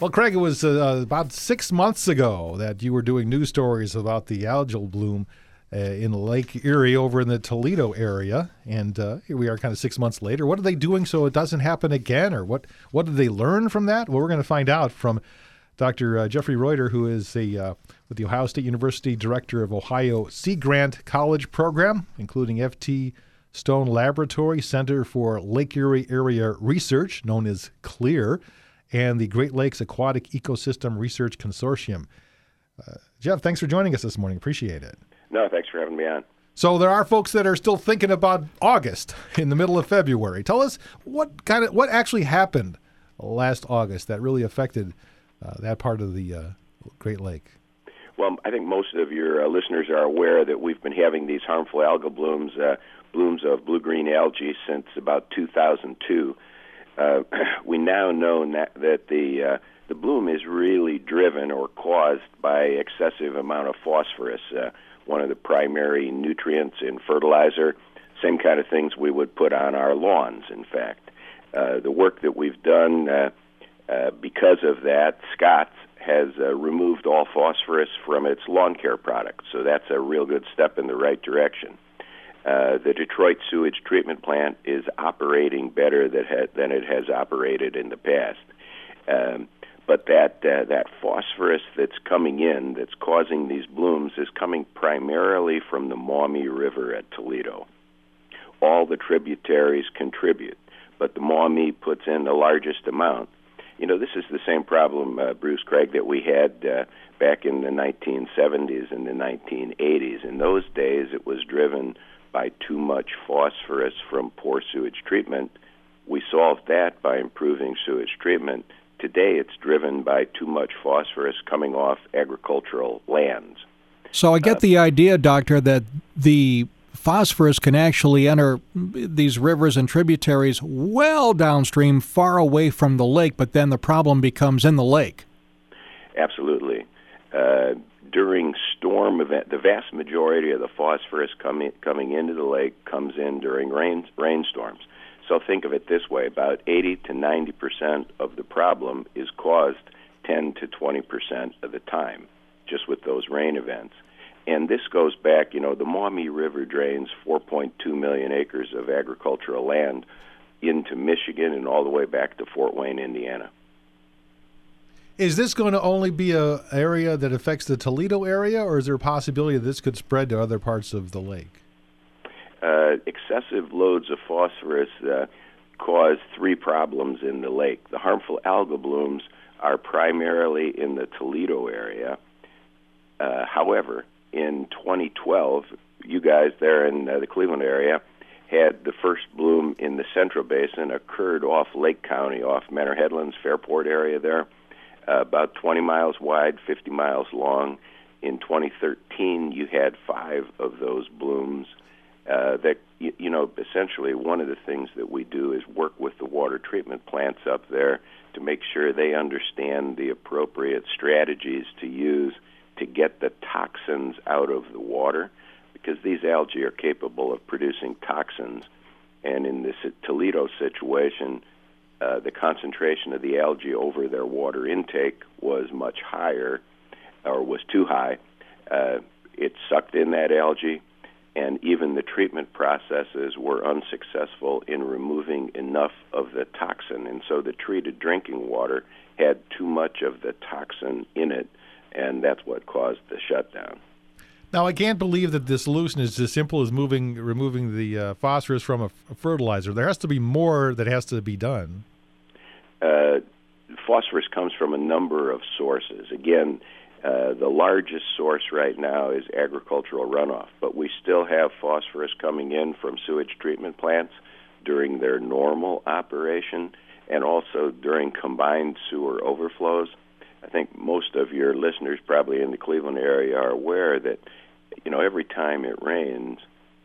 Well, Craig, it was about 6 months ago that you were doing news stories about the algal bloom in Lake Erie over in the Toledo area. And here we are kind of 6 months later. What are they doing so it doesn't happen again? Or what did they learn from that? Well, we're going to find out from Dr. Jeffrey Reuter, who is with the Ohio State University Director of Ohio Sea Grant College Program, including F.T. Stone Laboratory Center for Lake Erie Area Research, known as CLEAR, and the Great Lakes Aquatic Ecosystem Research Consortium. Jeff, thanks for joining us this morning. Appreciate it. No, thanks for having me on. So there are folks that are still thinking about August in the middle of February. Tell us what actually happened last August that really affected that part of the Great Lake. Well, I think most of your listeners are aware that we've been having these harmful algal blooms, blooms of blue-green algae, since about 2002. We now know that the bloom is really driven or caused by excessive amount of phosphorus, one of the primary nutrients in fertilizer, same kind of things we would put on our lawns, in fact. The work that we've done because of that, Scotts has removed all phosphorus from its lawn care products, so that's a real good step in the right direction. The Detroit sewage treatment plant is operating better than it has operated in the past. But that phosphorus that's coming in, that's causing these blooms, is coming primarily from the Maumee River at Toledo. All the tributaries contribute, but the Maumee puts in the largest amount. You know, this is the same problem, Bruce Craig, that we had back in the 1970s and the 1980s. In those days, it was driven by too much phosphorus from poor sewage treatment. We solved that by improving sewage treatment. Today, it's driven by too much phosphorus coming off agricultural lands. So I get the idea, Doctor, that the phosphorus can actually enter these rivers and tributaries well downstream, far away from the lake, but then the problem becomes in the lake. Absolutely. During storm event, the vast majority of the phosphorus coming into the lake comes in during rainstorms. So think of it this way: about 80 to 90% of the problem is caused 10 to 20% of the time, just with those rain events. And this goes back, the Maumee River drains 4.2 million acres of agricultural land into Michigan and all the way back to Fort Wayne, Indiana. Is this going to only be an area that affects the Toledo area, or is there a possibility that this could spread to other parts of the lake? Excessive loads of phosphorus cause three problems in the lake. The harmful algal blooms are primarily in the Toledo area. However, in 2012, you guys there in the Cleveland area had the first bloom in the Central Basin, occurred off Lake County, off Menor Headlands, Fairport area there, about 20 miles wide, 50 miles long. In 2013, you had 5 of those blooms. That essentially one of the things that we do is work with the water treatment plants up there to make sure they understand the appropriate strategies to use to get the toxins out of the water, because these algae are capable of producing toxins. And in this Toledo situation, the concentration of the algae over their water intake was much higher, or was too high. It sucked in that algae, and even the treatment processes were unsuccessful in removing enough of the toxin. And so the treated drinking water had too much of the toxin in it, and that's what caused the shutdown. Now, I can't believe that the solution is as simple as removing the phosphorus from a fertilizer. There has to be more that has to be done. Phosphorus comes from a number of sources. Again, the largest source right now is agricultural runoff, but we still have phosphorus coming in from sewage treatment plants during their normal operation and also during combined sewer overflows. I think most of your listeners probably in the Cleveland area are aware that, every time it rains,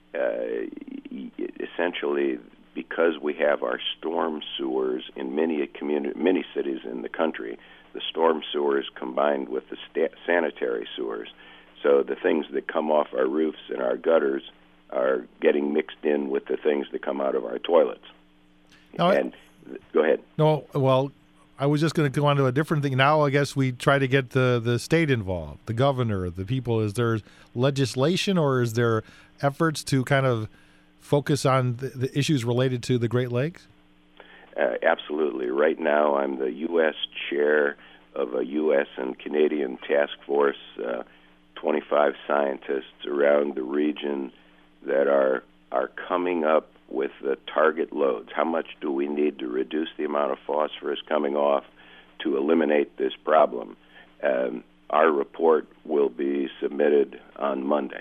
essentially because we have our storm sewers in many cities in the country, the storm sewers combined with the sanitary sewers. So the things that come off our roofs and our gutters are getting mixed in with the things that come out of our toilets. Now, and go ahead. No, well, I was just going to go on to a different thing. Now I guess we try to get the state involved, the governor, the people. Is there legislation or is there efforts to kind of focus on the issues related to the Great Lakes? Absolutely. Right now I'm the U.S. chair of a U.S. and Canadian task force, 25 scientists around the region that are coming up with the target loads. How much do we need to reduce the amount of phosphorus coming off to eliminate this problem? Our report will be submitted on Monday.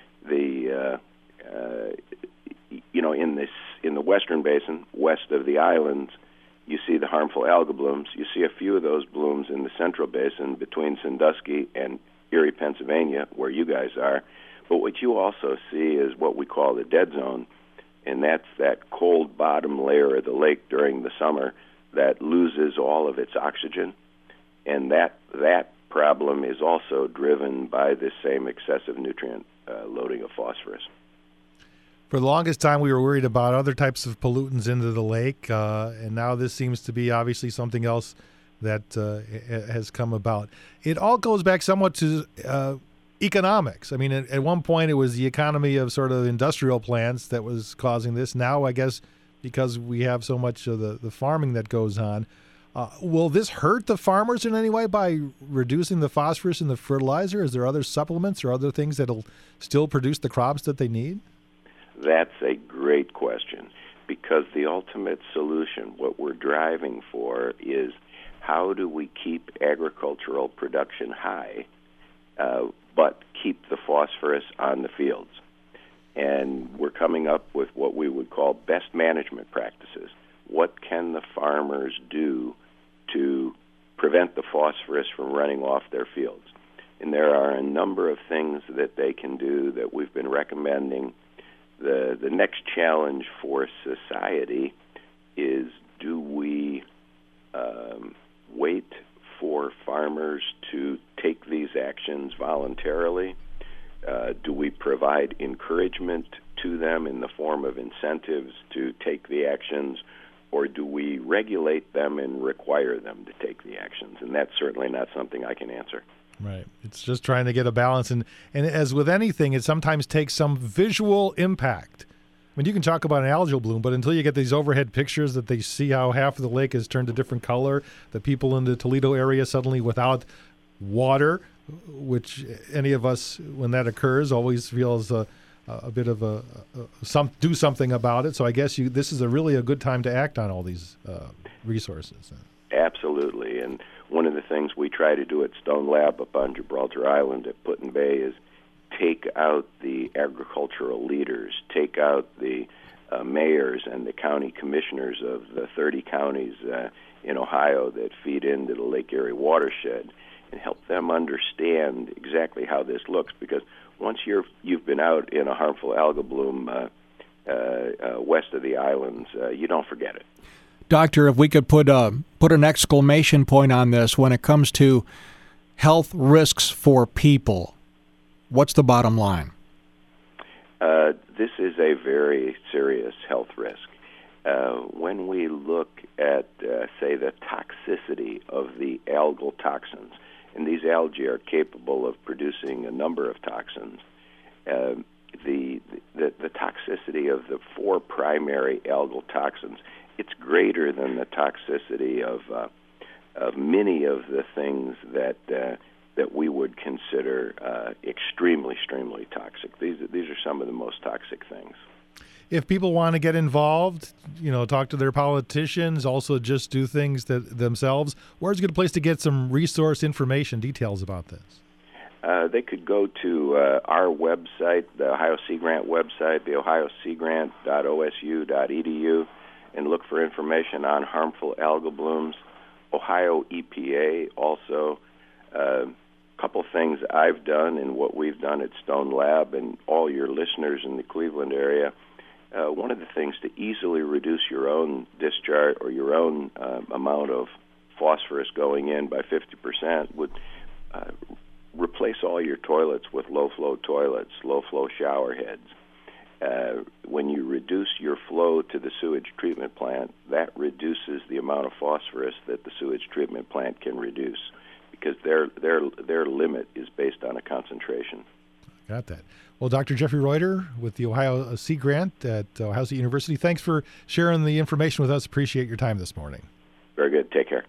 In the Western Basin, west of the islands, you see the harmful algal blooms. You see a few of those blooms in the Central Basin between Sandusky and Erie, Pennsylvania, where you guys are. But what you also see is what we call the dead zone, and that's that cold bottom layer of the lake during the summer that loses all of its oxygen. And that problem is also driven by this same excessive nutrient loading of phosphorus. For the longest time, we were worried about other types of pollutants into the lake, and now this seems to be obviously something else that has come about. It all goes back somewhat to economics. I mean, at one point, it was the economy of sort of industrial plants that was causing this. Now, I guess, because we have so much of the farming that goes on, will this hurt the farmers in any way by reducing the phosphorus in the fertilizer? Is there other supplements or other things that'll still produce the crops that they need? That's a great question, because the ultimate solution, what we're driving for, is how do we keep agricultural production high, but keep the phosphorus on the fields? And we're coming up with what we would call best management practices. What can the farmers do to prevent the phosphorus from running off their fields? And there are a number of things that they can do that we've been recommending. The next challenge for society is, do we wait for farmers to take these actions voluntarily? Do we provide encouragement to them in the form of incentives to take the actions, or do we regulate them and require them to take the actions? And that's certainly not something I can answer. Right. It's just trying to get a balance. And as with anything, it sometimes takes some visual impact. I mean, you can talk about an algal bloom, but until you get these overhead pictures that they see how half of the lake has turned a different color, the people in the Toledo area suddenly without water, which any of us, when that occurs, always feels a bit of do something about it. So I guess this is really a good time to act on all these resources. Absolutely. And one of the things we try to do at Stone Lab up on Gibraltar Island at Put-in-Bay is take out the agricultural leaders, take out the mayors and the county commissioners of the 30 counties in Ohio that feed into the Lake Erie watershed, and help them understand exactly how this looks. Because once you've been out in a harmful algal bloom west of the islands, you don't forget it. Doctor, if we could put an exclamation point on this when it comes to health risks for people, what's the bottom line? This is a very serious health risk. When we look at, say, the toxicity of the algal toxins, and these algae are capable of producing a number of toxins, the toxicity of the 4 primary algal toxins, it's greater than the toxicity of many of the things that we would consider extremely toxic. These are some of the most toxic things. If people want to get involved, talk to their politicians, also just do things themselves, where's a good place to get some resource information, details about this? They could go to our website, the Ohio Sea Grant website, the ohioseagrant.osu.edu, and look for information on harmful algal blooms. Ohio EPA also. A couple things I've done and what we've done at Stone Lab, and all your listeners in the Cleveland area. One of the things to easily reduce your own discharge or your own amount of phosphorus going in by 50% would replace all your toilets with low-flow toilets, low-flow shower heads. when you reduce your flow to the sewage treatment plant, that reduces the amount of phosphorus that the sewage treatment plant can reduce, because their limit is based on a concentration. Got that. Well, Dr. Jeffrey Reuter with the Ohio Sea Grant at Ohio State University, thanks for sharing the information with us. Appreciate your time this morning. Very good. Take care.